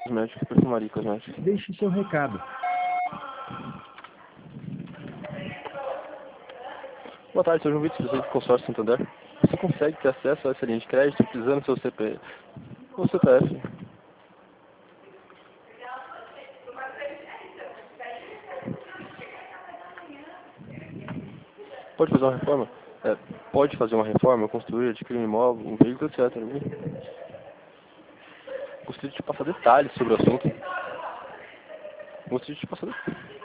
Cosméticos, perfumaria e cosméticos. Deixe seu recado. Boa tarde, sou João Vitor, presidente do Consórcio Santander. Você consegue ter acesso a essa linha de crédito utilizando seu CPF ou CPF? Pode fazer uma reforma? Pode fazer uma reforma, construir, adquirir um imóvel, um veículo, etc. Gostaria de te passar detalhes sobre o assunto. Gostaria de te passar detalhes.